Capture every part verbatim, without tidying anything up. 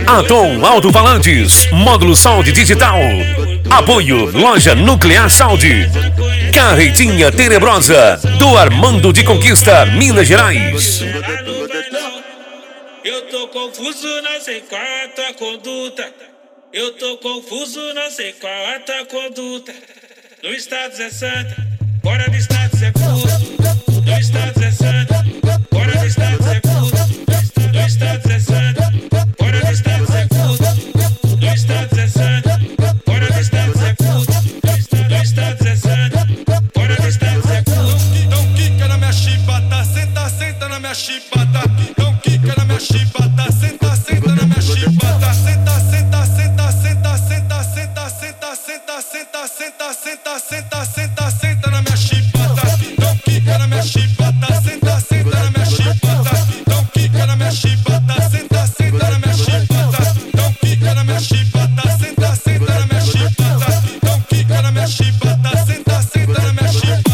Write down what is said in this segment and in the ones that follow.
Atom Alto-Falantes, módulo Sound Digital. Apoio Loja Nuclear Sound. Carretinha Tenebrosa, do Armando de Conquista, Minas Gerais. Eu tô confuso, não sei qual a tua conduta. Eu tô confuso, não sei qual a tua conduta. No status é santa, fora do status é puto. No status é santa, fora do status é puto. No status é santa, fora do status é puto. No status é santa, fora do status é puto. No status é santa, fora do status é puto. Então quica na minha chibata, senta, senta na minha chibata. Então quica na minha chibata, senta, senta na minha chibata. Senta, senta, senta, senta, senta, senta, senta, senta, senta, senta, senta, senta, senta, senta na minha chibata. Então quica na minha chibata, senta, senta na minha chibata. Então quica na minha chibata, senta, senta na minha chibata. Então quica na minha chibata, senta, senta na minha chibata. Então quica na minha chibata, senta, senta na minha chibata.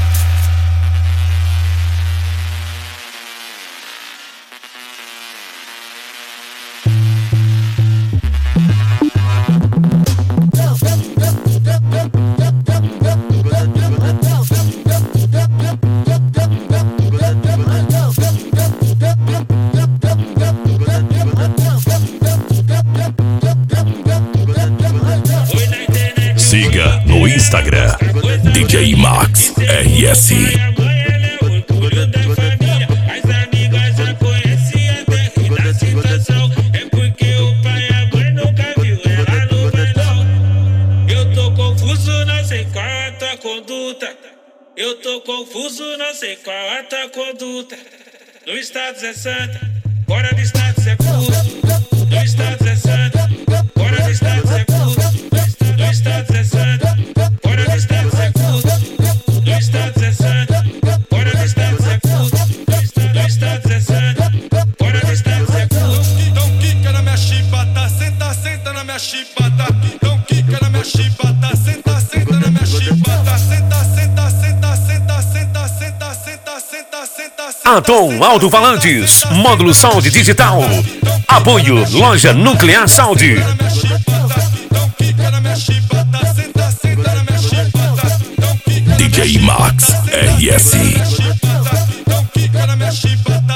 Siga no Instagram D J Max R S. Eu tô confuso, não sei qual a tua conduta. No status é santa, fora do status é puto. No status é santa, fora do status é puto. No status é santa, fora do status é puto. No status é santa, fora do status é puto. No status é santa, fora do status é puto. Então quica na minha chibata, senta, senta na minha chibata. Então quica na minha chibata, senta, senta na minha chibata. Senta, senta, senta, senta, senta, senta, senta, senta, senta, senta. Atom Alto-Falantes, módulo Sound Digital. Apoio Loja Nuclear Sound. D J Max R S. Então quica na minha chibata.